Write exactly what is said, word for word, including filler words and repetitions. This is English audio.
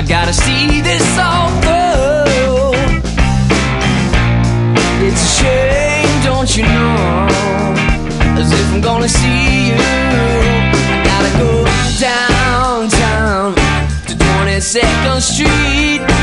I gotta see this all through. It's a shame, don't you know, as if I'm gonna see you. I gotta go downtown to twenty-second Street.